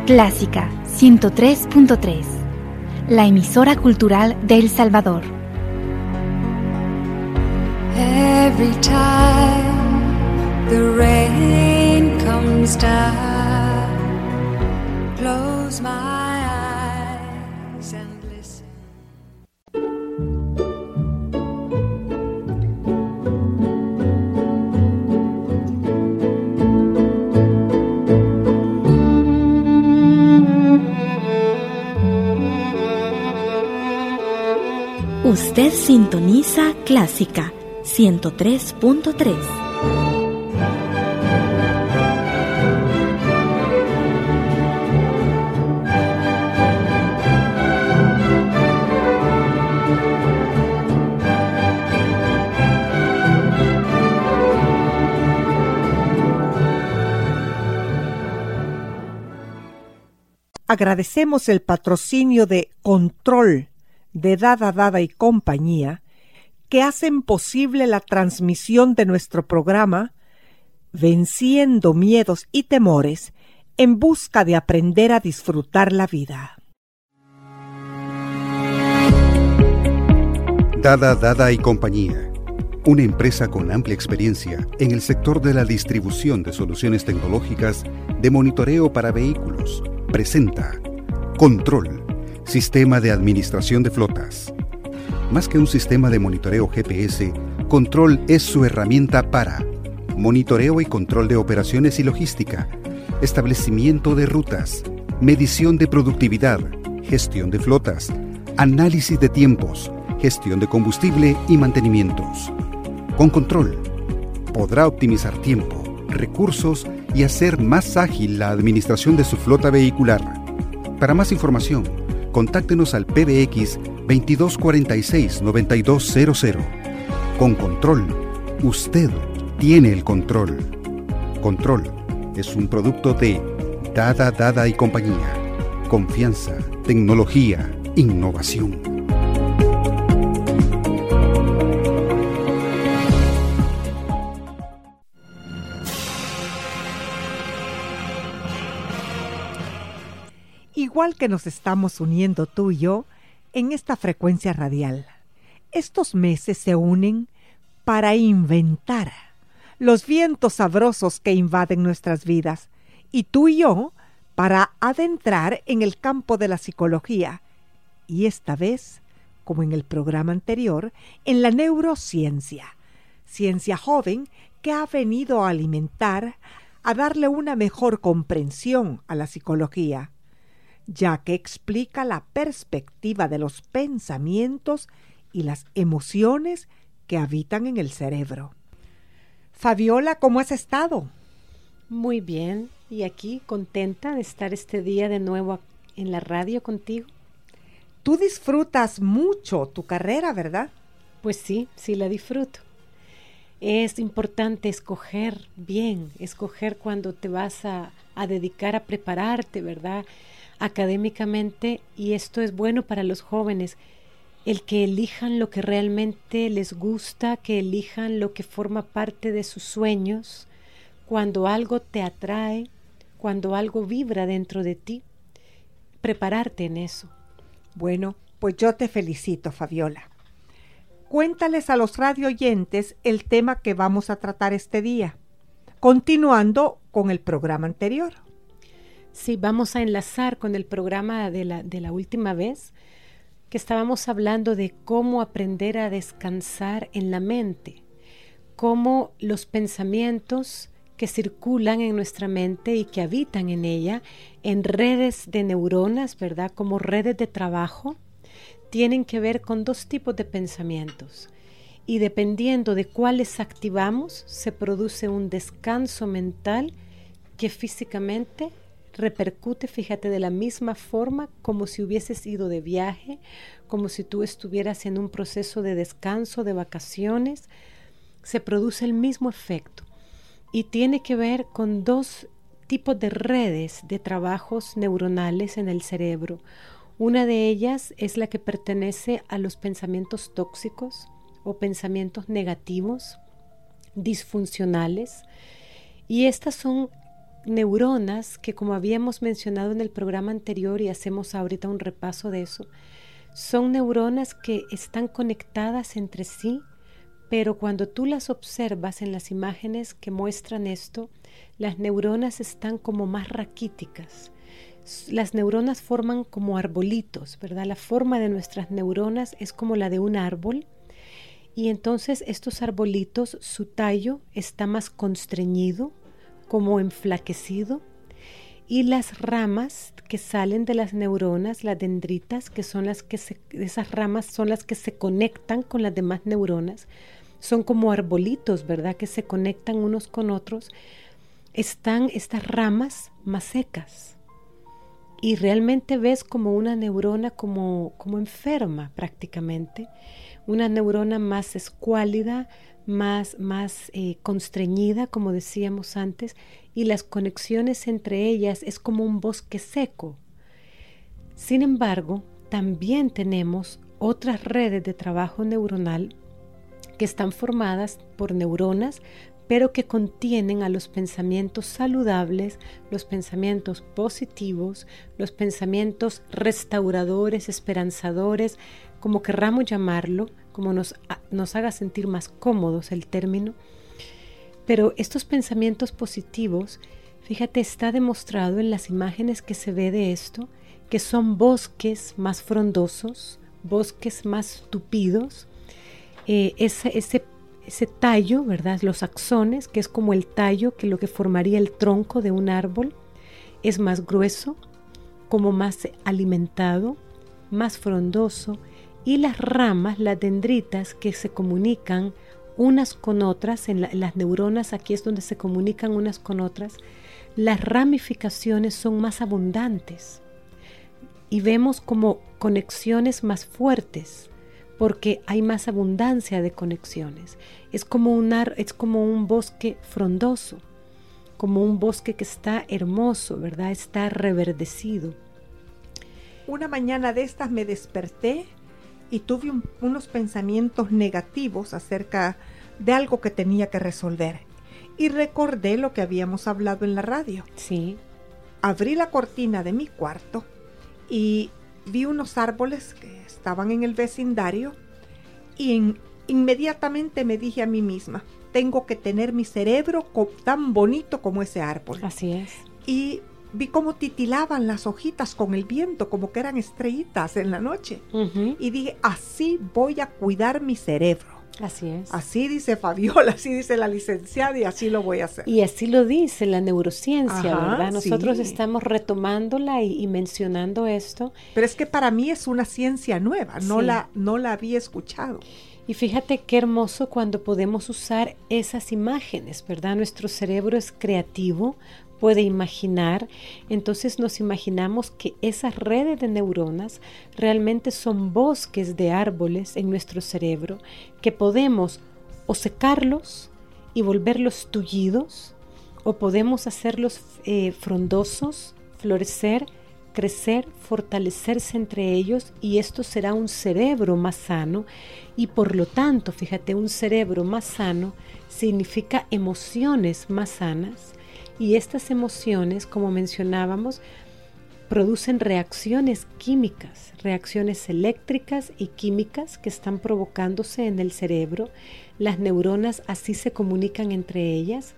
Clásica 103.3, la emisora cultural de El Salvador. Every time the rain comes down, close my eyes and listen. Usted sintoniza Clásica 103.3. Agradecemos el patrocinio de Control, de Dada y compañía, que hacen posible la transmisión de nuestro programa Venciendo Miedos y Temores en busca de aprender a disfrutar la vida. Dada y compañía, una empresa con amplia experiencia en el sector de la distribución de soluciones tecnológicas de monitoreo para vehículos, presenta Control, Sistema de Administración de Flotas. Más que un sistema de monitoreo GPS, Control es su herramienta para monitoreo y control de operaciones y logística, establecimiento de rutas, medición de productividad, gestión de flotas, análisis de tiempos, gestión de combustible y mantenimientos. Con Control, podrá optimizar tiempo, recursos y hacer más ágil la administración de su flota vehicular. Para más información, contáctenos al PBX 2246-9200. Con Control, usted tiene el control. Control es un producto de Dada y compañía. Confianza, tecnología, innovación. Igual que nos estamos uniendo tú y yo en esta frecuencia radial, estos meses se unen para inventar los vientos sabrosos que invaden nuestras vidas, y tú y yo para adentrar en el campo de la psicología, y esta vez, como en el programa anterior, en la neurociencia, ciencia joven que ha venido a alimentar, a darle una mejor comprensión a la psicología, ya que explica la perspectiva de los pensamientos y las emociones que habitan en el cerebro. Fabiola, ¿cómo has estado? Muy bien, y aquí contenta de estar este día de nuevo en la radio contigo. Tú disfrutas mucho tu carrera, ¿verdad? Pues sí la disfruto. Es importante escoger bien, escoger cuando te vas a dedicar a prepararte, ¿verdad?, académicamente, y esto es bueno para los jóvenes, el que elijan lo que realmente les gusta, que elijan lo que forma parte de sus sueños, cuando algo te atrae, cuando algo vibra dentro de ti, prepararte en eso. Bueno, pues yo te felicito, Fabiola. Cuéntales a los radio oyentes el tema que vamos a tratar este día, continuando con el programa anterior. Sí, vamos a enlazar con el programa de la última vez, que estábamos hablando de cómo aprender a descansar en la mente, cómo los pensamientos que circulan en nuestra mente y que habitan en ella, en redes de neuronas, ¿verdad?, como redes de trabajo, tienen que ver con dos tipos de pensamientos. Y dependiendo de cuáles activamos, se produce un descanso mental que físicamente repercute, fíjate, de la misma forma como si hubieses ido de viaje, como si tú estuvieras en un proceso de descanso, de vacaciones, se produce el mismo efecto. Y tiene que ver con dos tipos de redes de trabajos neuronales en el cerebro. Una de ellas es la que pertenece a los pensamientos tóxicos o pensamientos negativos, disfuncionales, y estas son neuronas que, como habíamos mencionado en el programa anterior y hacemos ahorita un repaso de eso, son neuronas que están conectadas entre sí, pero cuando tú las observas en las imágenes que muestran esto, las neuronas están como más raquíticas. Las neuronas forman como arbolitos, ¿verdad? La forma de nuestras neuronas es como la de un árbol, y entonces estos arbolitos, su tallo está más constreñido, como enflaquecido, y las ramas que salen de las neuronas, las dendritas, que son esas ramas son las que se conectan con las demás neuronas, son como arbolitos, ¿verdad? Que se conectan unos con otros. Están estas ramas más secas y realmente ves como una neurona como enferma prácticamente, una neurona más escuálida, más constreñida, como decíamos antes, y las conexiones entre ellas es como un bosque seco. Sin embargo, también tenemos otras redes de trabajo neuronal que están formadas por neuronas, pero que contienen a los pensamientos saludables, los pensamientos positivos, los pensamientos restauradores, esperanzadores, como querramos llamarlo, como nos haga sentir más cómodos el término. Pero estos pensamientos positivos, fíjate, está demostrado en las imágenes que se ve de esto, que son bosques más frondosos, bosques más tupidos, ese tallo, ¿verdad? Los axones, que es como el tallo, que lo que formaría el tronco de un árbol, es más grueso, como más alimentado, más frondoso, y las ramas, las dendritas que se comunican unas con otras, en las neuronas aquí es donde se comunican unas con otras, las ramificaciones son más abundantes y vemos como conexiones más fuertes, porque hay más abundancia de conexiones. Es como un bosque frondoso, como un bosque que está hermoso, ¿verdad? Está reverdecido. Una mañana de estas me desperté y tuve unos pensamientos negativos acerca de algo que tenía que resolver. Y recordé lo que habíamos hablado en la radio. Sí. Abrí la cortina de mi cuarto y vi unos árboles que estaban en el vecindario y inmediatamente me dije a mí misma, tengo que tener mi cerebro tan bonito como ese árbol. Así es. Y vi cómo titilaban las hojitas con el viento, como que eran estrellitas en la noche. Uh-huh. Y dije, así voy a cuidar mi cerebro. Así es. Así dice Fabiola, así dice la licenciada y así lo voy a hacer. Y así lo dice la neurociencia, ajá, ¿verdad? Nosotros sí. Estamos retomándola y mencionando esto. Pero es que para mí es una ciencia nueva, sí. no la había escuchado. Y fíjate qué hermoso cuando podemos usar esas imágenes, ¿verdad? Nuestro cerebro es creativo, puede imaginar, entonces nos imaginamos que esas redes de neuronas realmente son bosques de árboles en nuestro cerebro que podemos o secarlos y volverlos tullidos, o podemos hacerlos frondosos, florecer, crecer, fortalecerse entre ellos, y esto será un cerebro más sano. Y por lo tanto, fíjate, un cerebro más sano significa emociones más sanas. Y estas emociones, como mencionábamos, producen reacciones químicas, reacciones eléctricas y químicas que están provocándose en el cerebro. Las neuronas así se comunican entre ellas.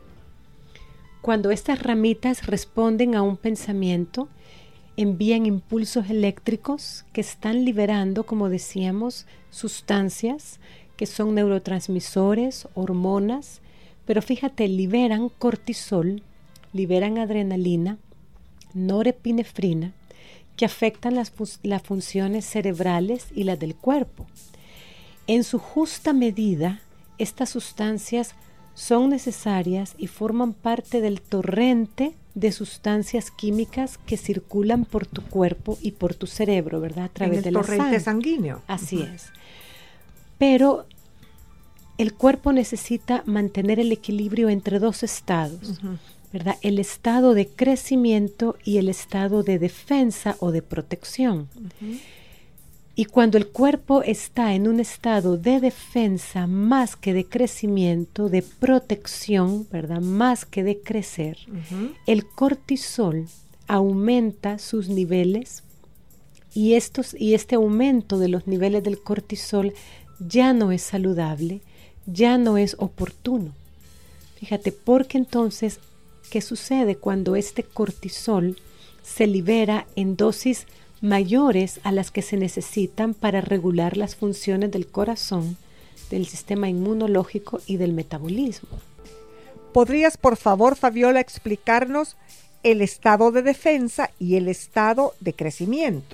Cuando estas ramitas responden a un pensamiento, envían impulsos eléctricos que están liberando, como decíamos, sustancias que son neurotransmisores, hormonas. Pero fíjate, liberan cortisol, liberan adrenalina, norepinefrina, que afectan las funciones cerebrales y las del cuerpo. En su justa medida, estas sustancias son necesarias y forman parte del torrente de sustancias químicas que circulan por tu cuerpo y por tu cerebro, ¿verdad? A través de la sangre. En el torrente sanguíneo. Así es. Pero el cuerpo necesita mantener el equilibrio entre dos estados, ¿verdad? El estado de crecimiento y el estado de defensa o de protección. Y cuando el cuerpo está en un estado de defensa más que de crecimiento, de protección, ¿verdad? Más que de crecer, el cortisol aumenta sus niveles y este aumento de los niveles del cortisol ya no es saludable, ya no es oportuno. Fíjate, porque entonces, ¿qué sucede cuando este cortisol se libera en dosis mayores a las que se necesitan para regular las funciones del corazón, del sistema inmunológico y del metabolismo? ¿Podrías, por favor, Fabiola, explicarnos el estado de defensa y el estado de crecimiento?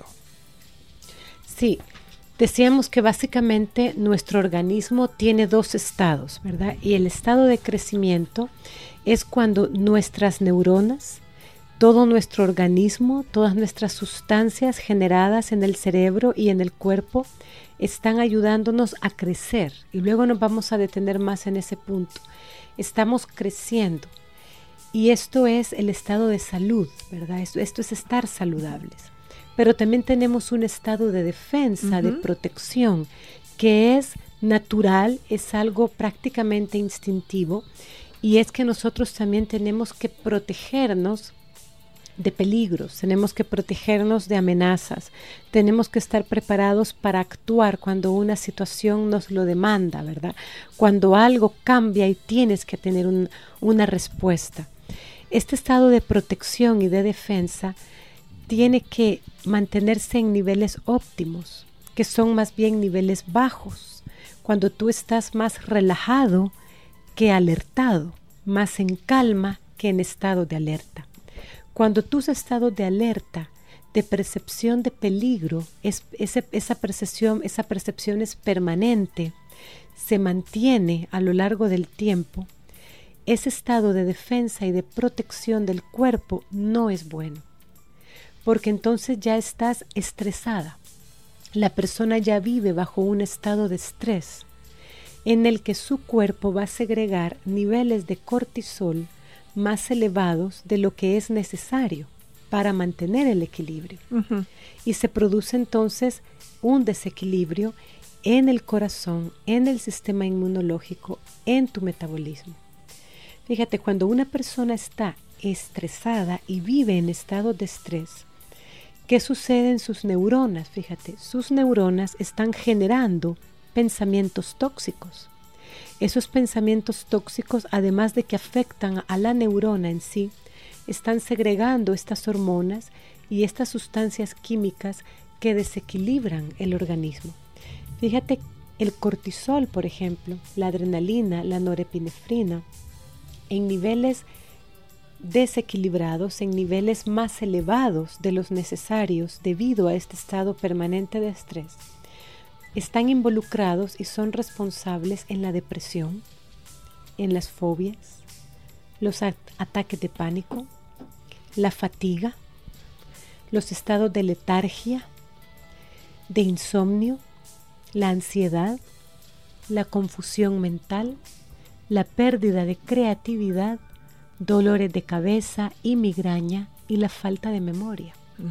Sí, decíamos que básicamente nuestro organismo tiene dos estados, ¿verdad? Y el estado de crecimiento es cuando nuestras neuronas, todo nuestro organismo, todas nuestras sustancias generadas en el cerebro y en el cuerpo están ayudándonos a crecer. Y luego nos vamos a detener más en ese punto. Estamos creciendo. Y esto es el estado de salud, ¿verdad? Esto es estar saludables. Pero también tenemos un estado de defensa, de protección, que es natural, es algo prácticamente instintivo. Y es que nosotros también tenemos que protegernos de peligros, tenemos que protegernos de amenazas, tenemos que estar preparados para actuar cuando una situación nos lo demanda, ¿verdad? Cuando algo cambia y tienes que tener una respuesta. Este estado de protección y de defensa tiene que mantenerse en niveles óptimos, que son más bien niveles bajos, cuando tú estás más relajado que alertado, más en calma que en estado de alerta. Cuando tus estados de alerta, de percepción de peligro, esa percepción es permanente, se mantiene a lo largo del tiempo, ese estado de defensa y de protección del cuerpo no es bueno, porque entonces ya estás estresada. La persona ya vive bajo un estado de estrés en el que su cuerpo va a segregar niveles de cortisol más elevados de lo que es necesario para mantener el equilibrio. Y se produce entonces un desequilibrio en el corazón, en el sistema inmunológico, en tu metabolismo. Fíjate, cuando una persona está estresada y vive en estado de estrés, ¿qué sucede en sus neuronas? Fíjate, sus neuronas están generando pensamientos tóxicos. Esos pensamientos tóxicos, además de que afectan a la neurona en sí, están segregando estas hormonas y estas sustancias químicas que desequilibran el organismo. Fíjate, el cortisol, por ejemplo, la adrenalina, la norepinefrina, en niveles desequilibrados, en niveles más elevados de los necesarios debido a este estado permanente de estrés, están involucrados y son responsables en la depresión, en las fobias, los ataques de pánico, la fatiga, los estados de letargia, de insomnio, la ansiedad, la confusión mental, la pérdida de creatividad, dolores de cabeza y migraña y la falta de memoria.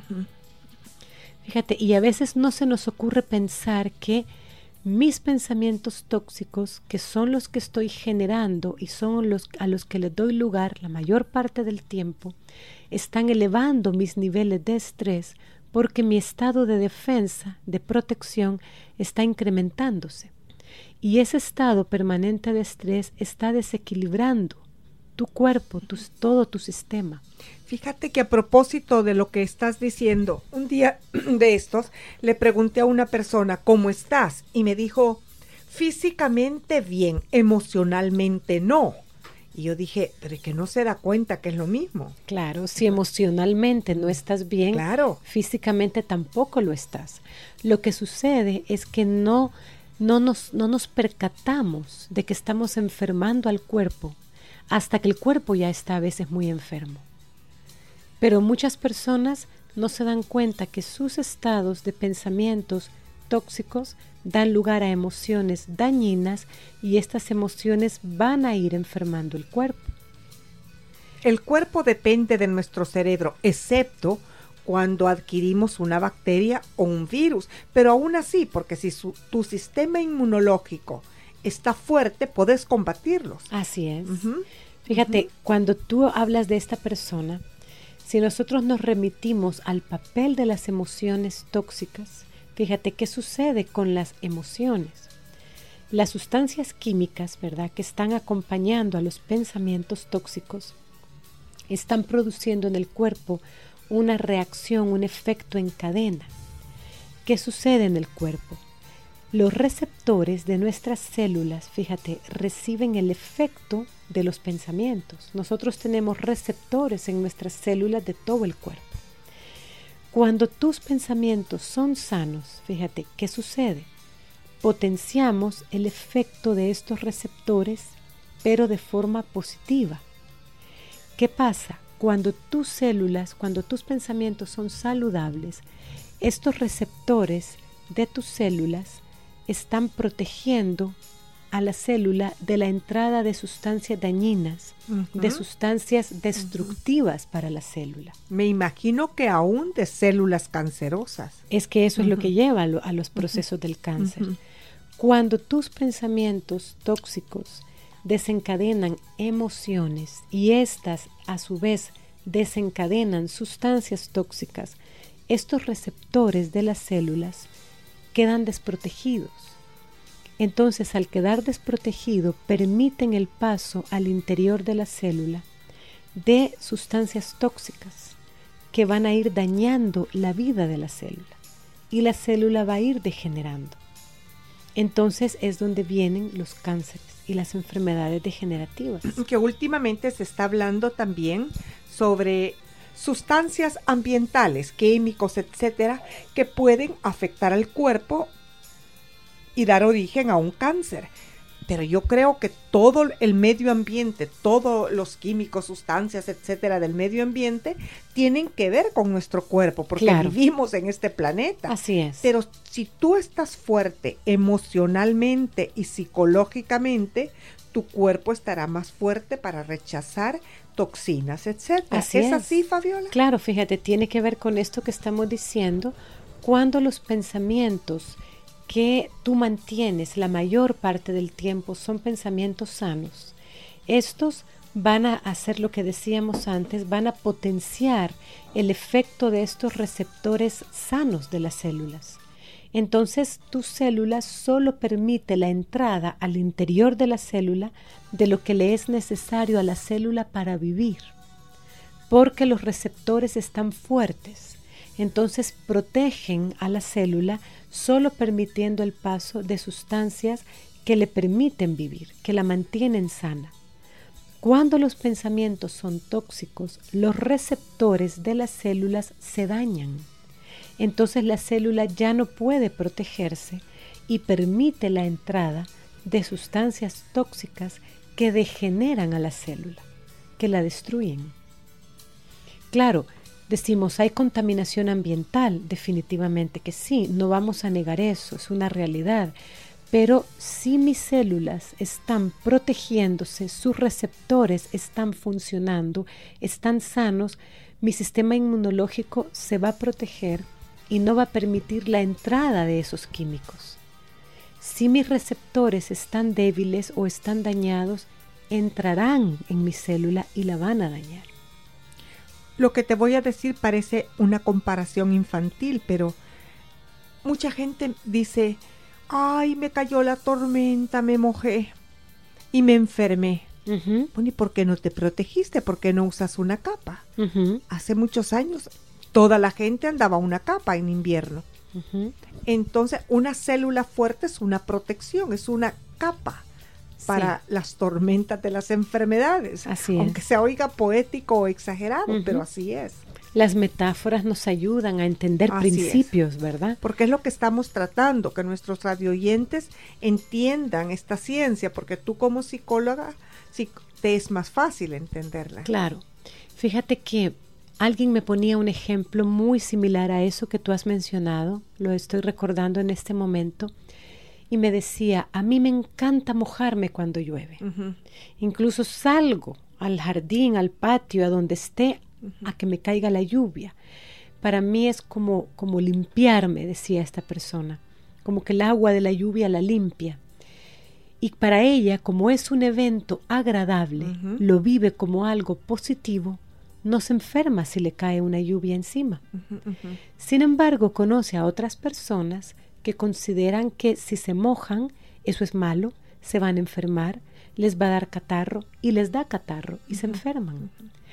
Fíjate, y a veces no se nos ocurre pensar que mis pensamientos tóxicos, que son los que estoy generando y son a los que les doy lugar la mayor parte del tiempo, están elevando mis niveles de estrés porque mi estado de defensa, de protección, está incrementándose. Y ese estado permanente de estrés está desequilibrando tu cuerpo, todo tu sistema. Fíjate que a propósito de lo que estás diciendo, un día de estos le pregunté a una persona, ¿cómo estás? Y me dijo, físicamente bien, emocionalmente no. Y yo dije, pero es que no se da cuenta que es lo mismo. Claro, si emocionalmente no estás bien, claro, físicamente tampoco lo estás. Lo que sucede es que no nos percatamos de que estamos enfermando al cuerpo hasta que el cuerpo ya está a veces muy enfermo. Pero muchas personas no se dan cuenta que sus estados de pensamientos tóxicos dan lugar a emociones dañinas y estas emociones van a ir enfermando el cuerpo. El cuerpo depende de nuestro cerebro, excepto cuando adquirimos una bacteria o un virus, pero aún así, porque si tu sistema inmunológico está fuerte, puedes combatirlos. Así es. Fíjate, cuando tú hablas de esta persona, si nosotros nos remitimos al papel de las emociones tóxicas, fíjate qué sucede con las emociones. Las sustancias químicas, ¿verdad?, que están acompañando a los pensamientos tóxicos, están produciendo en el cuerpo una reacción, un efecto en cadena. ¿Qué sucede en el cuerpo? Los receptores de nuestras células, fíjate, reciben el efecto de los pensamientos. Nosotros tenemos receptores en nuestras células de todo el cuerpo. Cuando tus pensamientos son sanos, fíjate, ¿qué sucede? Potenciamos el efecto de estos receptores, pero de forma positiva. ¿Qué pasa? Cuando tus células, cuando tus pensamientos son saludables, estos receptores de tus células están protegiendo a la célula de la entrada de sustancias dañinas, de sustancias destructivas para la célula. Me imagino que aún de células cancerosas. Es que eso es lo que lleva a los procesos del cáncer. Cuando tus pensamientos tóxicos desencadenan emociones y estas a su vez desencadenan sustancias tóxicas, estos receptores de las células quedan desprotegidos. Entonces, al quedar desprotegido, permiten el paso al interior de la célula de sustancias tóxicas que van a ir dañando la vida de la célula y la célula va a ir degenerando. Entonces es donde vienen los cánceres y las enfermedades degenerativas. Que últimamente se está hablando también sobre sustancias ambientales, químicos, etcétera, que pueden afectar al cuerpo y dar origen a un cáncer. Pero yo creo que todo el medio ambiente, todos los químicos, sustancias, etcétera, del medio ambiente, tienen que ver con nuestro cuerpo, porque vivimos en este planeta. Así es. Pero si tú estás fuerte emocionalmente y psicológicamente, tu cuerpo estará más fuerte para rechazar toxinas, etcétera. ¿Es así, Fabiola? Claro, fíjate, tiene que ver con esto que estamos diciendo, cuando los pensamientos que tú mantienes la mayor parte del tiempo son pensamientos sanos. Estos van a hacer lo que decíamos antes, van a potenciar el efecto de estos receptores sanos de las células. Entonces, tus células solo permite la entrada al interior de la célula de lo que le es necesario a la célula para vivir, porque los receptores están fuertes. Entonces protegen a la célula solo permitiendo el paso de sustancias que le permiten vivir, que la mantienen sana. Cuando los pensamientos son tóxicos, los receptores de las células se dañan. Entonces la célula ya no puede protegerse y permite la entrada de sustancias tóxicas que degeneran a la célula, que la destruyen. Claro, decimos, hay contaminación ambiental, definitivamente que sí, no vamos a negar eso, es una realidad, pero si mis células están protegiéndose, sus receptores están funcionando, están sanos, mi sistema inmunológico se va a proteger y no va a permitir la entrada de esos químicos. Si mis receptores están débiles o están dañados, entrarán en mi célula y la van a dañar. Lo que te voy a decir parece una comparación infantil, pero mucha gente dice, ay, me cayó la tormenta, me mojé y me enfermé. Bueno, ¿y por qué no te protegiste? ¿Por qué no usas una capa? Hace muchos años toda la gente andaba una capa en invierno. Entonces, una célula fuerte es una protección, es una capa para las tormentas de las enfermedades. Así aunque se oiga poético o exagerado, pero así es. Las metáforas nos ayudan a entender principios, ¿verdad? Porque es lo que estamos tratando, que nuestros radioyentes entiendan esta ciencia, porque tú como psicóloga te es más fácil entenderla. Claro. Fíjate que alguien me ponía un ejemplo muy similar a eso que tú has mencionado, lo estoy recordando en este momento, y me decía, a mí me encanta mojarme cuando llueve. Incluso salgo al jardín, al patio, a donde esté, a que me caiga la lluvia. para mí es como limpiarme, decía esta persona, como que el agua de la lluvia la limpia. Y para ella, como es un evento agradable, lo vive como algo positivo, no se enferma si le cae una lluvia encima. Sin embargo, conoce a otras personas que consideran que si se mojan, eso es malo, se van a enfermar, les va a dar catarro y les da catarro y se enferman.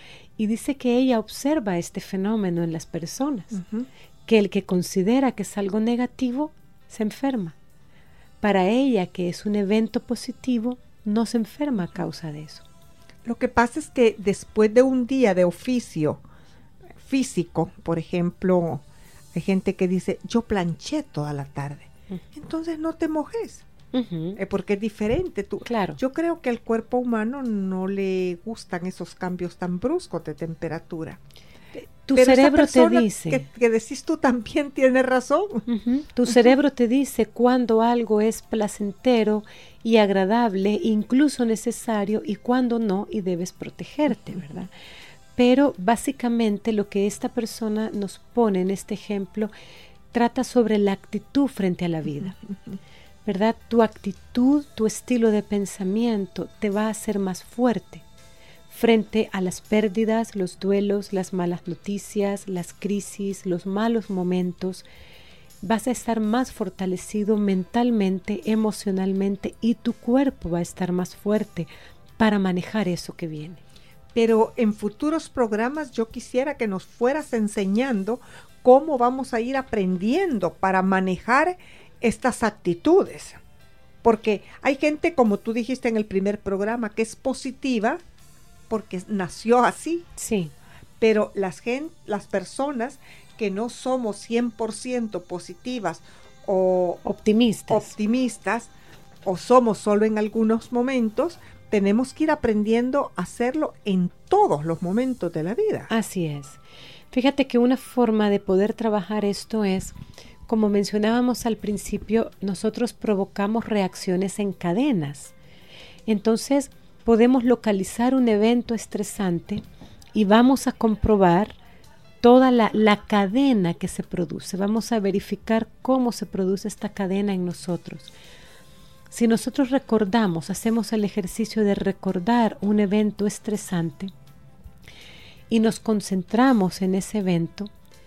Y dice que ella observa este fenómeno en las personas, que el que considera que es algo negativo, se enferma. Para ella, que es un evento positivo, no se enferma a causa de eso. Lo que pasa es que después de un día de oficio físico, por ejemplo, hay gente que dice, yo planché toda la tarde. Entonces no te mojes, porque es diferente. Claro. Yo creo que al cuerpo humano no le gustan esos cambios tan bruscos de temperatura. Tu Pero cerebro te dice que decís tú también tiene razón. Tu cerebro te dice cuando algo es placentero y agradable, incluso necesario, y cuando no, y debes protegerte, ¿verdad? Pero básicamente lo que esta persona nos pone en este ejemplo trata sobre la actitud frente a la vida, ¿verdad? Tu actitud, tu estilo de pensamiento te va a hacer más fuerte frente a las pérdidas, los duelos, las malas noticias, las crisis, los malos momentos. Vas a estar más fortalecido mentalmente, emocionalmente, y tu cuerpo va a estar más fuerte para manejar eso que viene. Pero en futuros programas yo quisiera que nos fueras enseñando cómo vamos a ir aprendiendo para manejar estas actitudes. Porque hay gente, como tú dijiste en el primer programa, que es positiva porque nació así. Sí. Pero las personas que no somos 100% positivas o optimistas, o somos solo en algunos momentos, tenemos que ir aprendiendo a hacerlo en todos los momentos de la vida. Así es. Fíjate que una forma de poder trabajar esto es, como mencionábamos al principio, nosotros provocamos reacciones en cadenas. Entonces, podemos localizar un evento estresante y vamos a comprobar toda la cadena que se produce. Vamos a verificar cómo se produce esta cadena en nosotros. Si nosotros recordamos, hacemos el ejercicio de recordar un evento estresante y nos concentramos en ese evento,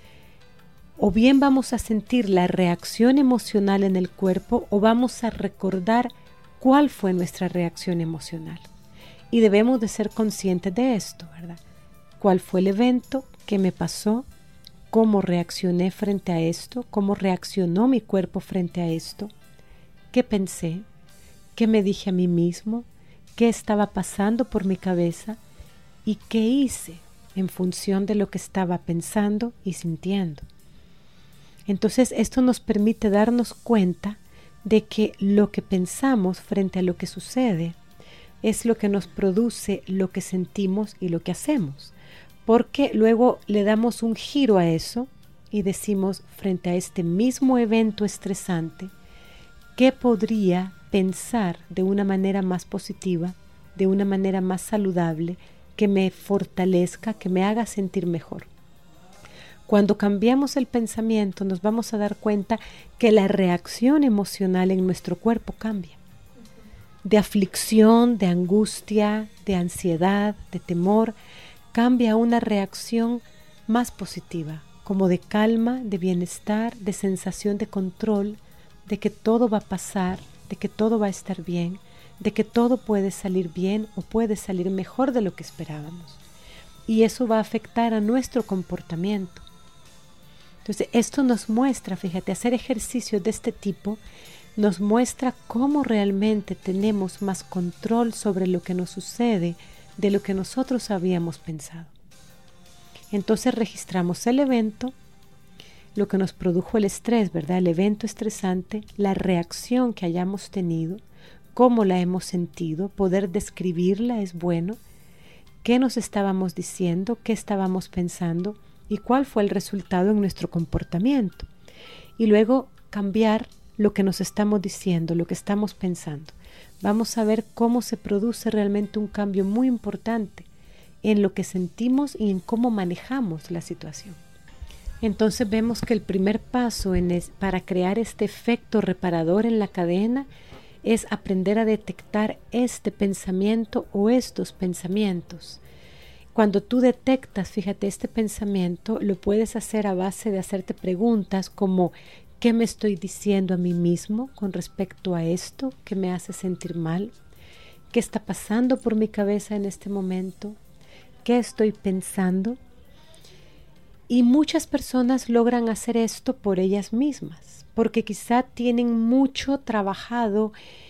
o bien vamos a sentir la reacción emocional en el cuerpo o vamos a recordar cuál fue nuestra reacción emocional. Y debemos de ser conscientes de esto, ¿verdad? ¿Cuál fue el evento? ¿Qué me pasó? ¿Cómo reaccioné frente a esto? ¿Cómo reaccionó mi cuerpo frente a esto? ¿Qué pensé? ¿Qué me dije a mí mismo? ¿Qué estaba pasando por mi cabeza? ¿Y qué hice en función de lo que estaba pensando y sintiendo? Entonces, esto nos permite darnos cuenta de que lo que pensamos frente a lo que sucede es lo que nos produce lo que sentimos y lo que hacemos, porque luego le damos un giro a eso y decimos, frente a este mismo evento estresante, ¿qué podría pensar de una manera más positiva, de una manera más saludable, que me fortalezca, que me haga sentir mejor? Cuando cambiamos el pensamiento, nos vamos a dar cuenta que la reacción emocional en nuestro cuerpo cambia. De aflicción, de angustia, de ansiedad, de temor, cambia a una reacción más positiva, como de calma, de bienestar, de sensación de control, de que todo va a pasar, de que todo va a estar bien, de que todo puede salir bien o puede salir mejor de lo que esperábamos. Y eso va a afectar a nuestro comportamiento. Entonces, esto nos muestra, fíjate, hacer ejercicios de este tipo nos muestra cómo realmente tenemos más control sobre lo que nos sucede de lo que nosotros habíamos pensado. Entonces registramos el evento, lo que nos produjo el estrés, ¿verdad? El evento estresante, la reacción que hayamos tenido, cómo la hemos sentido, poder describirla es bueno, qué nos estábamos diciendo, qué estábamos pensando y cuál fue el resultado en nuestro comportamiento. Y luego cambiar lo que nos estamos diciendo, lo que estamos pensando. Vamos a ver cómo se produce realmente un cambio muy importante en lo que sentimos y en cómo manejamos la situación. Entonces vemos que el primer paso para crear este efecto reparador en la cadena es aprender a detectar este pensamiento o estos pensamientos. Cuando tú detectas, fíjate, este pensamiento, lo puedes hacer a base de hacerte preguntas como ¿qué me estoy diciendo a mí mismo con respecto a esto que me hace sentir mal? ¿Qué está pasando por mi cabeza en este momento? ¿Qué estoy pensando? Y muchas personas logran hacer esto por ellas mismas, porque quizá tienen mucho trabajado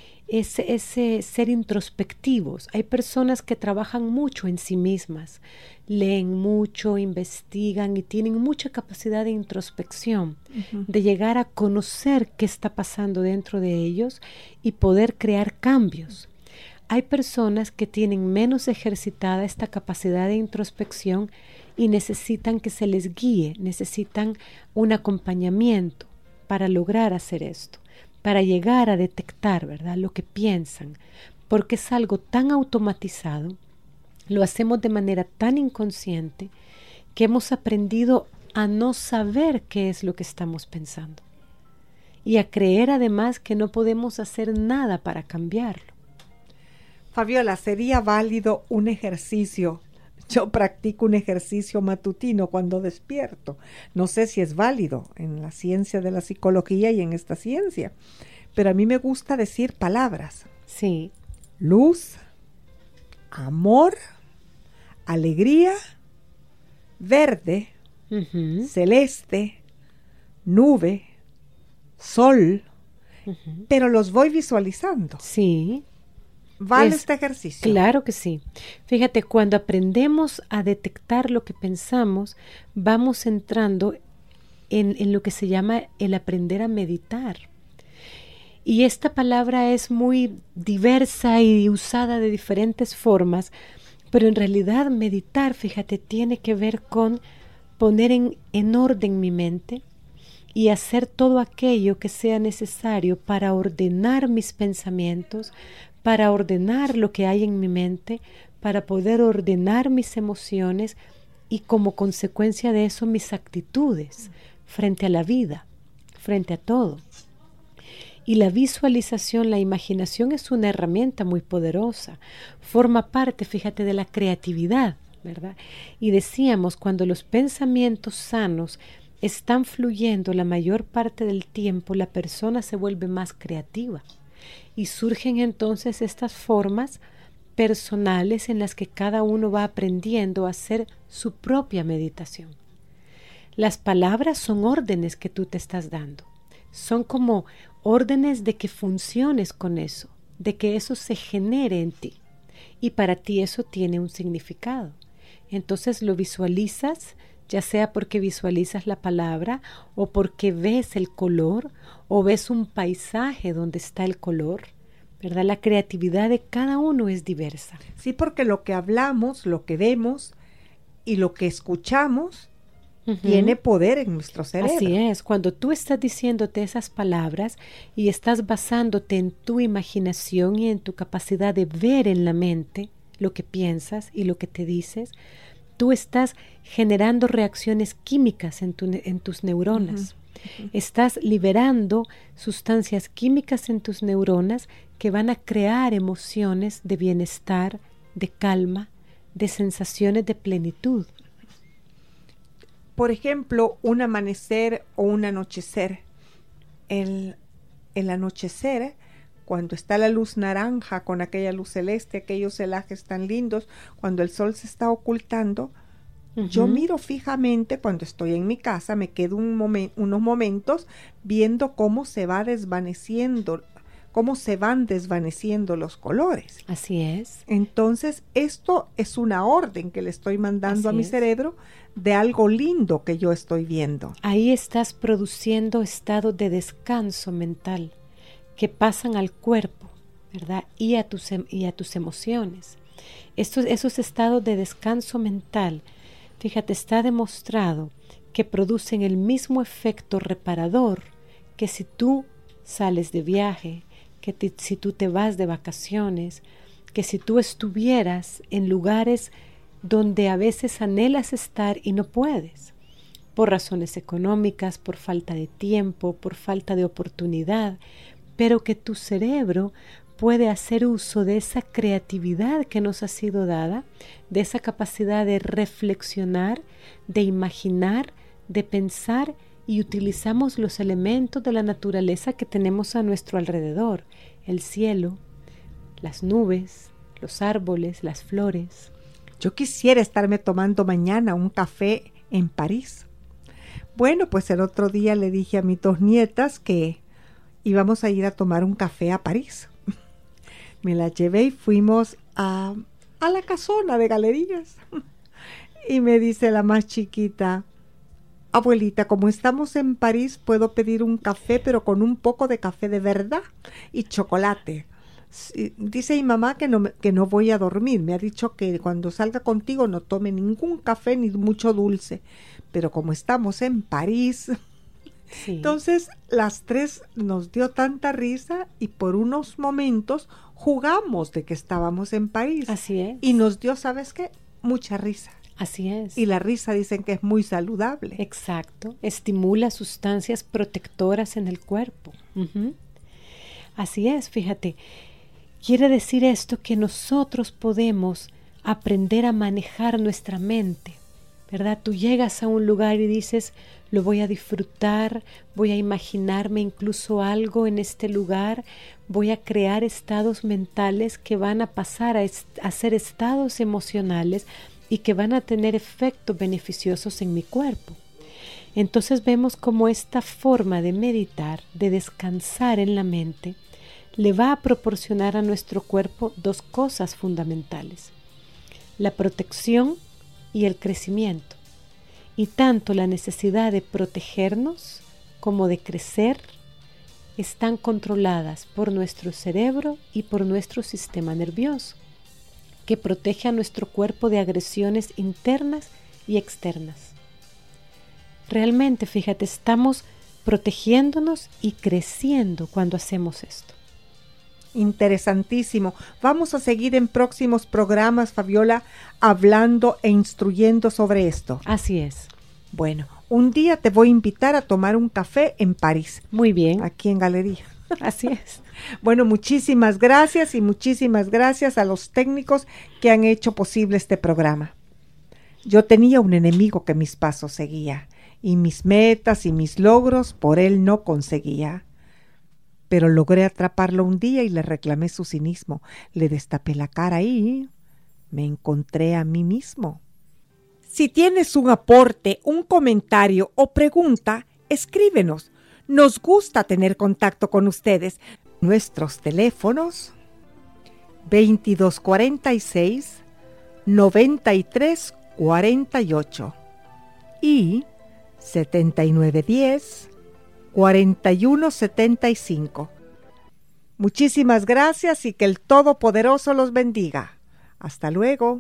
ese ser introspectivos. Hay personas que trabajan mucho en sí mismas, leen mucho, investigan y tienen mucha capacidad de introspección, de llegar a conocer qué está pasando dentro de ellos y poder crear cambios. Hay personas que tienen menos ejercitada esta capacidad de introspección y necesitan que se les guíe, necesitan un acompañamiento para lograr hacer esto, para llegar a detectar, ¿verdad?, lo que piensan, porque es algo tan automatizado, lo hacemos de manera tan inconsciente que hemos aprendido a no saber qué es lo que estamos pensando y a creer además que no podemos hacer nada para cambiarlo. Fabiola, ¿sería válido un ejercicio? Yo practico un ejercicio matutino cuando despierto. No sé si es válido en la ciencia de la psicología y en esta ciencia, pero a mí me gusta decir palabras. Sí. Luz, amor, alegría, verde, celeste, nube, sol, pero los voy visualizando. Sí. ¿Vale este ejercicio? Claro que sí. Fíjate, cuando aprendemos a detectar lo que pensamos, vamos entrando en lo que se llama el aprender a meditar. Y esta palabra es muy diversa y usada de diferentes formas, pero en realidad meditar, fíjate, tiene que ver con poner en orden mi mente y hacer todo aquello que sea necesario para ordenar mis pensamientos, para ordenar lo que hay en mi mente, para poder ordenar mis emociones y como consecuencia de eso mis actitudes frente a la vida, frente a todo. Y la visualización, la imaginación es una herramienta muy poderosa, forma parte, fíjate, de la creatividad, ¿verdad? Y decíamos, cuando los pensamientos sanos están fluyendo la mayor parte del tiempo, la persona se vuelve más creativa. Y surgen entonces estas formas personales en las que cada uno va aprendiendo a hacer su propia meditación. Las palabras son órdenes que tú te estás dando. Son como órdenes de que funciones con eso, de que eso se genere en ti. Y para ti eso tiene un significado. Entonces lo visualizas, ya sea porque visualizas la palabra o porque ves el color o ves un paisaje donde está el color, ¿verdad? La creatividad de cada uno es diversa. Sí, porque lo que hablamos, lo que vemos y lo que escuchamos tiene poder en nuestro cerebro. Así es, cuando tú estás diciéndote esas palabras y estás basándote en tu imaginación y en tu capacidad de ver en la mente lo que piensas y lo que te dices, tú estás generando reacciones químicas en tus neuronas. Estás liberando sustancias químicas en tus neuronas que van a crear emociones de bienestar, de calma, de sensaciones de plenitud. Por ejemplo, un amanecer o un anochecer. El anochecer, cuando está la luz naranja con aquella luz celeste, aquellos celajes tan lindos, cuando el sol se está ocultando, yo miro fijamente cuando estoy en mi casa, me quedo unos momentos viendo cómo se van desvaneciendo los colores. Así es. Entonces, esto es una orden que le estoy mandando a mi cerebro de algo lindo que yo estoy viendo. Ahí estás produciendo estados de descanso mental que pasan al cuerpo, ¿verdad? Y a tus emociones. Esos estados de descanso mental, fíjate, está demostrado que producen el mismo efecto reparador que si tú sales de viaje, si tú te vas de vacaciones, que si tú estuvieras en lugares donde a veces anhelas estar y no puedes. por razones económicas, por falta de tiempo, por falta de oportunidad, pero que tu cerebro puede hacer uso de esa creatividad que nos ha sido dada, de esa capacidad de reflexionar, de imaginar, de pensar, y utilizamos los elementos de la naturaleza que tenemos a nuestro alrededor, el cielo, las nubes, los árboles, las flores. Yo quisiera estarme tomando mañana un café en París. Bueno, pues el otro día le dije a mis 2 nietas que íbamos a ir a tomar un café a París. Me las llevé y fuimos a la casona de galerías. Y me dice la más chiquita: abuelita, como estamos en París, puedo pedir un café, pero con un poco de café de verdad y chocolate. Dice mi mamá que no voy a dormir. Me ha dicho que cuando salga contigo no tome ningún café ni mucho dulce. Pero como estamos en París... Sí. Entonces las 3 nos dio tanta risa y por unos momentos jugamos de que estábamos en París. Así es. Y nos dio, ¿sabes qué? Mucha risa. Así es. Y la risa dicen que es muy saludable. Exacto. Estimula sustancias protectoras en el cuerpo. Uh-huh. Así es, fíjate. Quiere decir esto que nosotros podemos aprender a manejar nuestra mente, ¿verdad? Tú llegas a un lugar y dices: lo voy a disfrutar, voy a imaginarme incluso algo en este lugar, voy a crear estados mentales que van a pasar a ser estados emocionales y que van a tener efectos beneficiosos en mi cuerpo. Entonces vemos cómo esta forma de meditar, de descansar en la mente, le va a proporcionar a nuestro cuerpo 2 cosas fundamentales: la protección y el crecimiento. Y tanto la necesidad de protegernos como de crecer están controladas por nuestro cerebro y por nuestro sistema nervioso, que protege a nuestro cuerpo de agresiones internas y externas. Realmente, fíjate, estamos protegiéndonos y creciendo cuando hacemos esto. Interesantísimo. Vamos a seguir en próximos programas, Fabiola, hablando e instruyendo sobre esto. Así es. Bueno, un día te voy a invitar a tomar un café en París. Muy bien. Aquí en Galería. Así es. Bueno, muchísimas gracias y muchísimas gracias a los técnicos que han hecho posible este programa. Yo tenía un enemigo que mis pasos seguía y mis metas y mis logros por él no conseguía. Pero logré atraparlo un día y le reclamé su cinismo. Le destapé la cara y me encontré a mí mismo. Si tienes un aporte, un comentario o pregunta, escríbenos. Nos gusta tener contacto con ustedes. Nuestros teléfonos 2246-9348 y 7910-4175. Muchísimas gracias y que el Todopoderoso los bendiga. Hasta luego.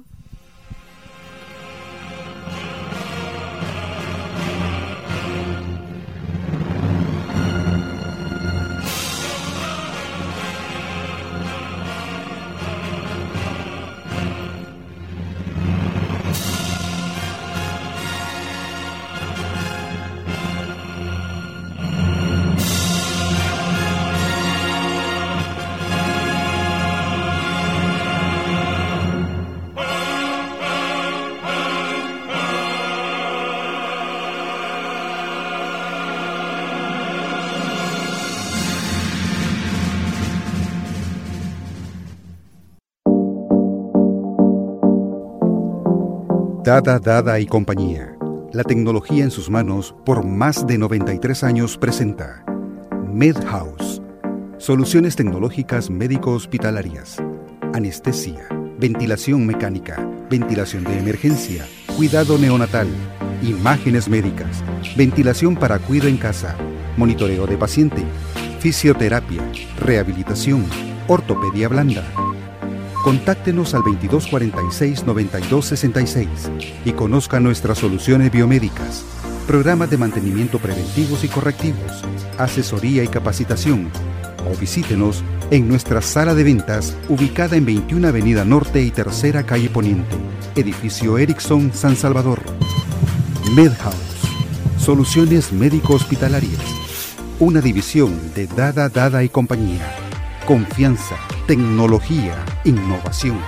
Dada y compañía. La tecnología en sus manos por más de 93 años presenta MedHouse. Soluciones tecnológicas médico-hospitalarias. Anestesia, ventilación mecánica, ventilación de emergencia, cuidado neonatal, imágenes médicas, ventilación para cuidado en casa, monitoreo de paciente, fisioterapia, rehabilitación, ortopedia blanda. Contáctenos al 2246-9266 y conozca nuestras soluciones biomédicas, programas de mantenimiento preventivos y correctivos, asesoría y capacitación. O visítenos en nuestra sala de ventas ubicada en 21 Avenida Norte y Tercera Calle Poniente, edificio Erickson, San Salvador. MedHouse. Soluciones Médico-Hospitalarias, una división de Dada y Compañía. Confianza, tecnología, innovación.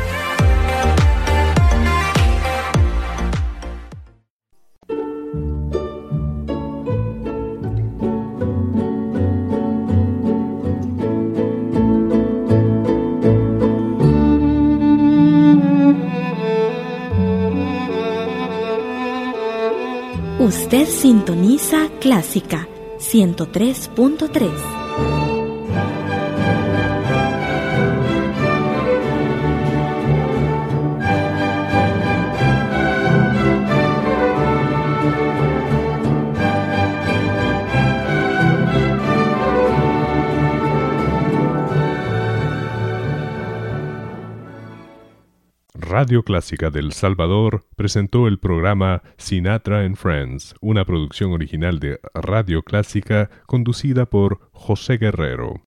Usted sintoniza Clásica 103.3. Radio Clásica del Salvador presentó el programa Sinatra and Friends, una producción original de Radio Clásica conducida por José Guerrero.